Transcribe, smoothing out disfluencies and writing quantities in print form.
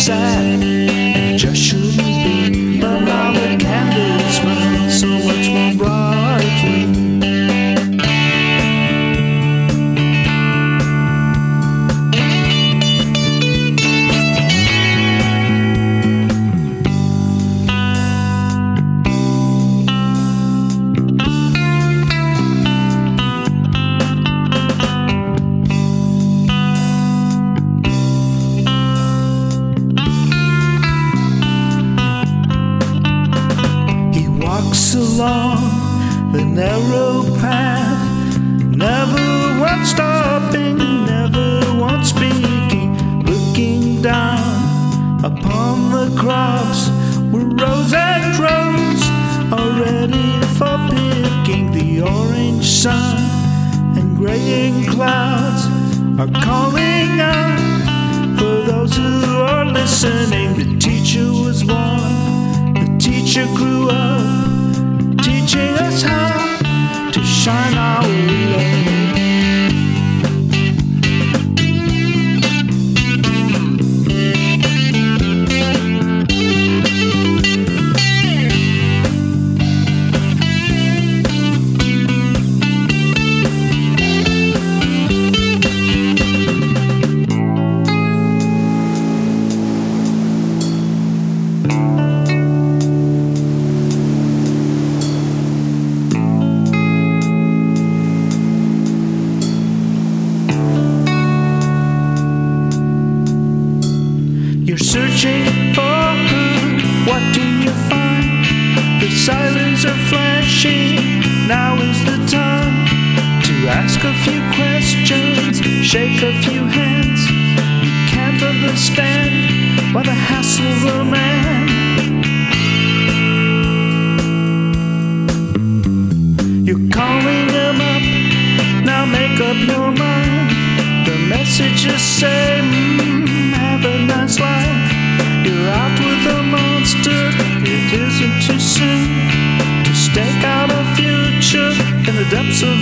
sad, and it just shouldn't be. But now the candles burn so much more brightly. Along the narrow path, never once stopping, never once speaking, looking down upon the crops where rows and rows are ready for picking. The orange sun and graying clouds are calling out for those who are listening. The teacher was born, the teacher grew up, teaching us how to shine our way. You're searching for her, what do you find? The sirens are flashing, now is the time to ask a few questions, shake a few hands. You can't understand why the hassle of a man. You're calling him up, now make up your mind. The messages say, have a nice life. You're out with a monster, it isn't too soon to stake out a future in the depths of